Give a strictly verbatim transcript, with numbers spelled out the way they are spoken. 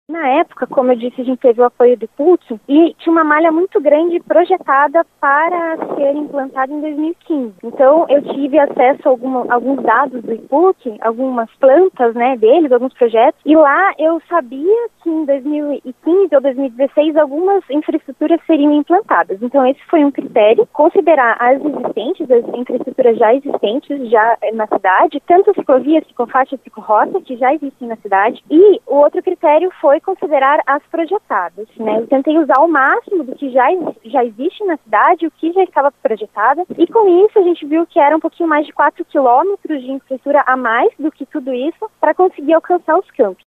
Na época, como eu disse, a gente teve o apoio do I P U C e tinha uma malha muito grande projetada para ser implantada em dois mil e quinze. Então, eu tive acesso a alguma, alguns dados do I P U C, algumas plantas, né, deles, alguns projetos, e lá eu sabia que em dois mil e quinze ou dois mil e dezesseis algumas infraestruturas seriam implantadas. Então, esse foi um critério, considerar as existentes, as infraestruturas já existentes já na cidade, tanto ciclovia, ciclofaixa, ciclorrota, que já existem na cidade, e o outro critério foi considerar as projetadas, né? Eu tentei usar o máximo do que já, já existe na cidade, o que já estava projetada, e com isso a gente viu que era um pouquinho mais de quatro quilômetros de infraestrutura a mais do que tudo isso para conseguir alcançar os campos.